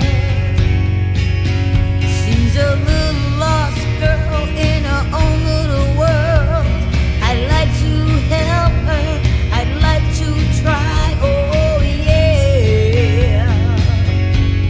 She's a little lost girl in her own little world. I'd like to help her. I'd like to try. Oh yeah.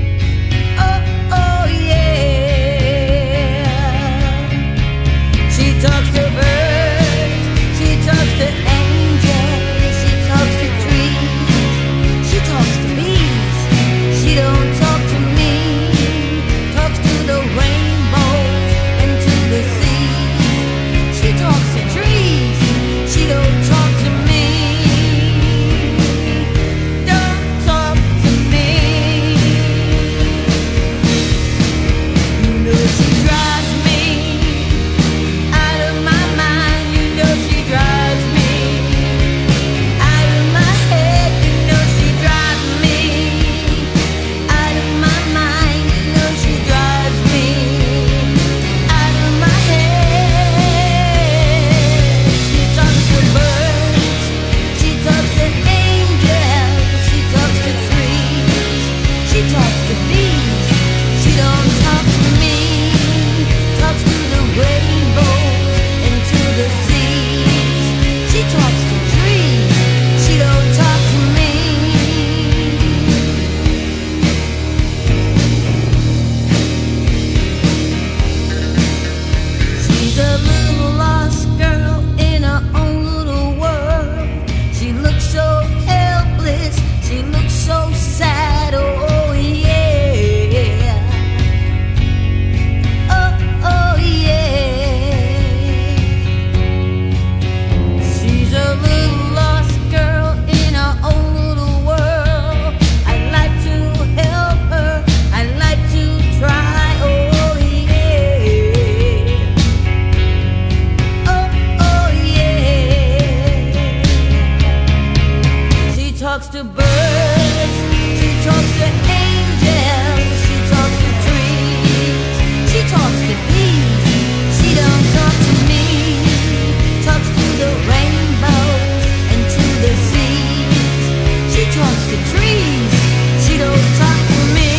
to birds, she talks to angels, she talks to trees, she talks to bees, she don't talk to me, talks to the rainbows and to the seas, she talks to trees, she don't talk to me,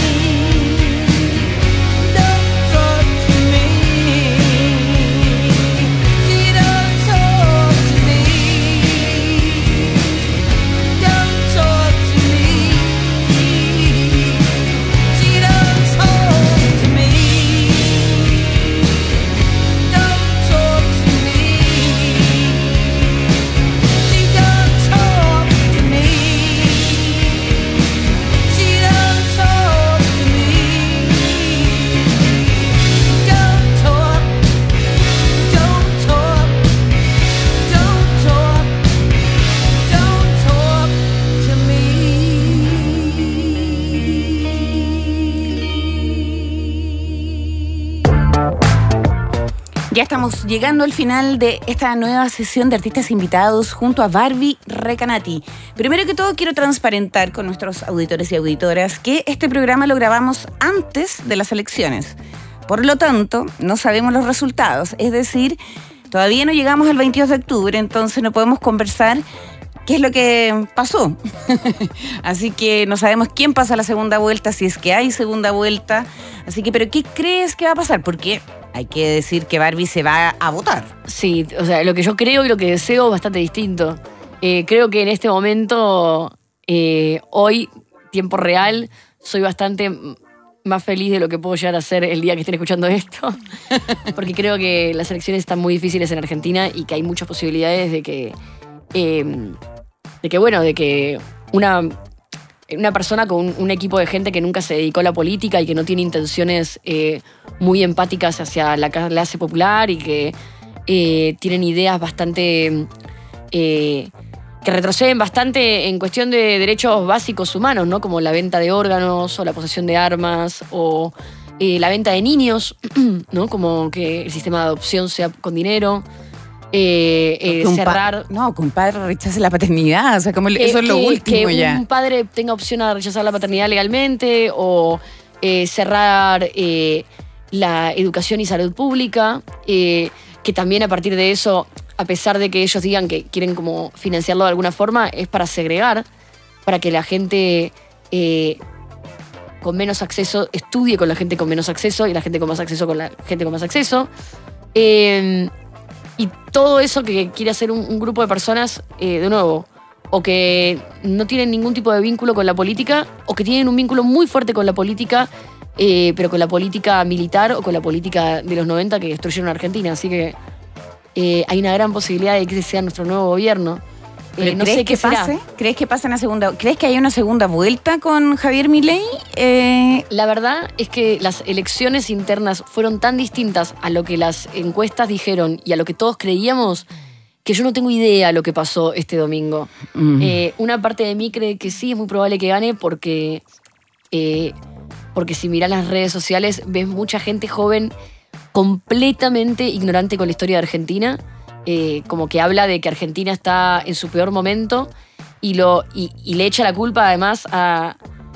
don't talk to me, she don't talk to me, don't talk to me, she don't talk to me, don't talk to me, she don't talk to me, she don't talk to me, don't talk, don't talk, don't talk, don't talk to me. Ya estamos llegando al final de esta nueva sesión de artistas invitados junto a Barbie Recanati. Primero que todo quiero transparentar con nuestros auditores y auditoras que este programa lo grabamos antes de las elecciones. Por lo tanto, no sabemos los resultados. Es decir, todavía no llegamos al veintidós de octubre, entonces no podemos conversar qué es lo que pasó. Así que no sabemos quién pasa la segunda vuelta, si es que hay segunda vuelta. Así que, ¿pero qué crees que va a pasar? Porque hay que decir que Barbie se va a votar. Sí, o sea, lo que yo creo y lo que deseo es bastante distinto. Eh, creo que en este momento, eh, hoy, tiempo real, soy bastante m- más feliz de lo que puedo llegar a ser el día que estén escuchando esto. Porque creo que las elecciones están muy difíciles en Argentina y que hay muchas posibilidades de que, eh, de que bueno, de que una, una persona con un, un equipo de gente que nunca se dedicó a la política y que no tiene intenciones eh, muy empáticas hacia la clase popular y que eh, tienen ideas bastante... eh, que retroceden bastante en cuestión de derechos básicos humanos, ¿no? Como la venta de órganos o la posesión de armas o eh, la venta de niños, ¿no? Como que el sistema de adopción sea con dinero. Eh, eh, Que un pa- cerrar... No, que un padre rechace la paternidad. O sea, como Eh, eso es lo que- último que ya. un padre tenga opción a rechazar la paternidad legalmente o eh, cerrar eh, la educación y salud pública, eh, que también a partir de eso, a pesar de que ellos digan que quieren como financiarlo de alguna forma, es para segregar, para que la gente eh, con menos acceso estudie con la gente con menos acceso y la gente con más acceso con la gente con más acceso. Eh, y todo eso que quiere hacer un, un grupo de personas, eh, de nuevo, o que no tienen ningún tipo de vínculo con la política, o que tienen un vínculo muy fuerte con la política, eh, pero con la política militar o con la política de los noventa que destruyeron Argentina. Así que eh, hay una gran posibilidad de que ese sea nuestro nuevo gobierno. Eh, ¿Pero no crees sé qué que será. pase? ¿Crees que pase en la segunda? ¿Crees que hay una segunda vuelta con Javier Milei? Eh, La verdad es que las elecciones internas fueron tan distintas a lo que las encuestas dijeron y a lo que todos creíamos que yo no tengo idea lo que pasó este domingo. Mm. Eh, una parte de mí cree que sí, es muy probable que gane porque, eh, porque si miras las redes sociales ves mucha gente joven completamente ignorante con la historia de Argentina, eh, como que habla de que Argentina está en su peor momento y, lo, y, y le echa la culpa además a,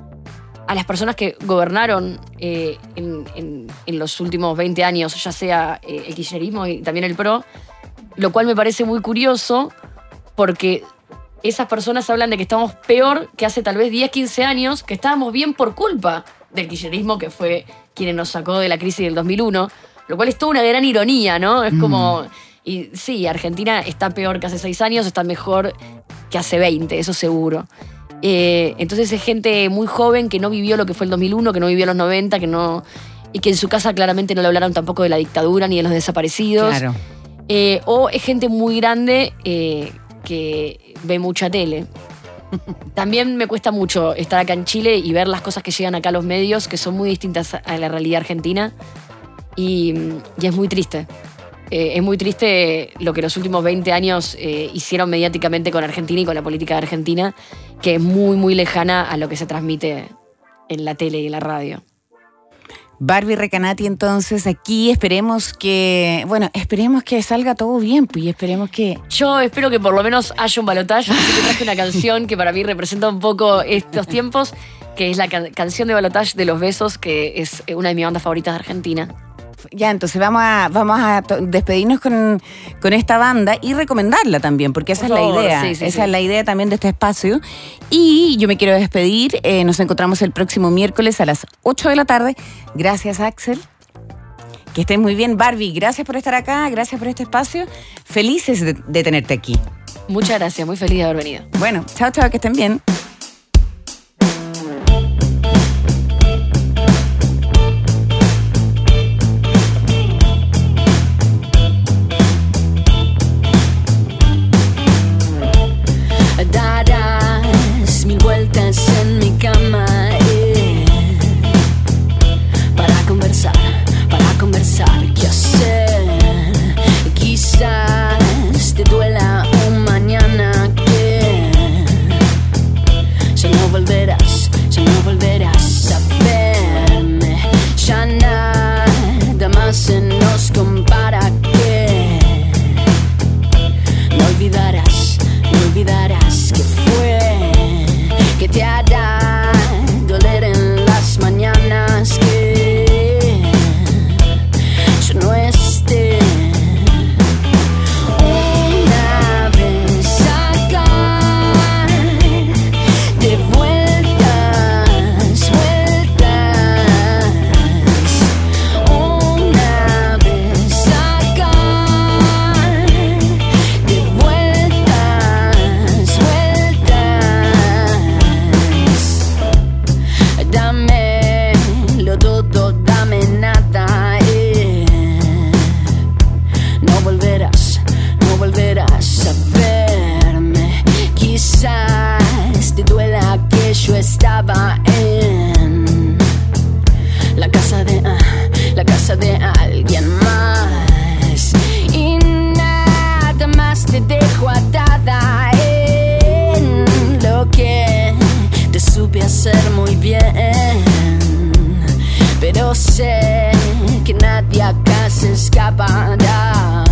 a las personas que gobernaron eh, en, en- en los últimos veinte años, ya sea eh, el kirchnerismo y también el PRO, lo cual me parece muy curioso porque esas personas hablan de que estamos peor que hace tal vez diez, quince años, que estábamos bien por culpa del kirchnerismo, que fue quien nos sacó de la crisis del dos mil uno, lo cual es toda una gran ironía, ¿no? Es como... Y sí, Argentina está peor que hace seis años, está mejor que hace veinte, eso seguro. Eh, entonces es gente muy joven que no vivió lo que fue el dos mil uno, que no vivió los noventa, que no, y que en su casa claramente no le hablaron tampoco de la dictadura ni de los desaparecidos. claro. Eh, o es gente muy grande eh, que ve mucha tele. También me cuesta mucho estar acá en Chile y ver las cosas que llegan acá a los medios, que son muy distintas a la realidad argentina. Y, y es muy triste. Eh, es muy triste lo que los últimos veinte años eh, hicieron mediáticamente con Argentina y con la política de Argentina, que es muy, muy lejana a lo que se transmite en la tele y en la radio. Barbie Recanati, entonces, aquí esperemos que, bueno, esperemos que salga todo bien, pues, y esperemos que... Yo espero que por lo menos haya un balotaje, así que traje una canción que para mí representa un poco estos tiempos, que es la can- canción de balotaje de Los Besos, que es una de mis bandas favoritas de Argentina. Ya, entonces vamos a, vamos a to- despedirnos con, con esta banda y recomendarla también, porque esa Por es favor, la idea. sí, sí, esa sí. es la idea también de este espacio. Y yo me quiero despedir. Eh, nos encontramos el próximo miércoles a las ocho de la tarde. Gracias, Axel. Que estés muy bien, Barbie. Gracias por estar acá, gracias por este espacio. Felices de, de tenerte aquí. Muchas gracias, muy feliz de haber venido. Bueno, chao, chao, que estén bien. Darás mil vueltas en mi cama, eh, para conversar, para conversar qué hacer. Quizás te duela un mañana que ya no volverás, ya no volverás a verme. Ya nada más se nos compara, que no olvidarás, no olvidarás que fue, que te hará doler en las mañanas que yo no esté. Una vez acá, de vueltas, vueltas. Una vez acá, de vueltas, vueltas. Dámelo todo, dame nada, eh. No volverás, no volverás a verme. Quizás te duela que yo estaba en la casa de, ah, la casa de alguien más, y nada más te dejo atada en lo que te supe hacer muy bien. Pero sé que nadie acá se escapará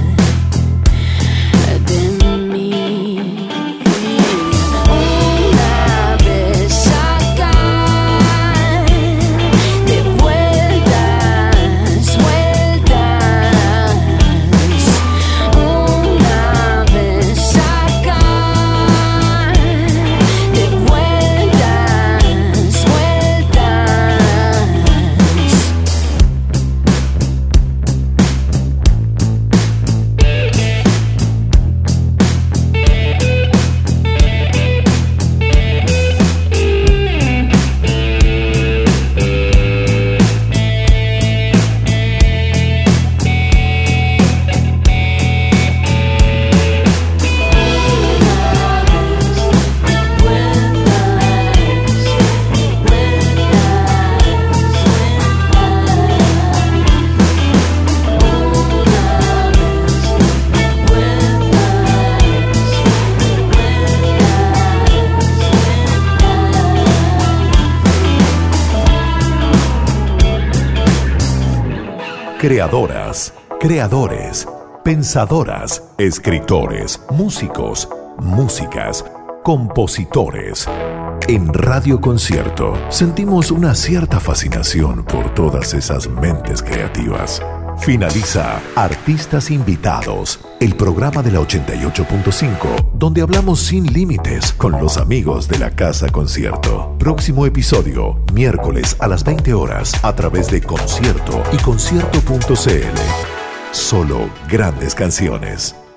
de mí. Una vez acá, de vueltas, vueltas. Una vez acá, de vueltas, vueltas. Creadoras, creadores, pensadoras, escritores, músicos, músicas, compositores. En Radio Concierto sentimos una cierta fascinación por todas esas mentes creativas. Finaliza Artistas Invitados, el programa de la ochenta y ocho punto cinco, donde hablamos sin límites con los amigos de la Casa Concierto. Próximo episodio, miércoles a las veinte horas, a través de Concierto y concierto punto c l. Solo grandes canciones.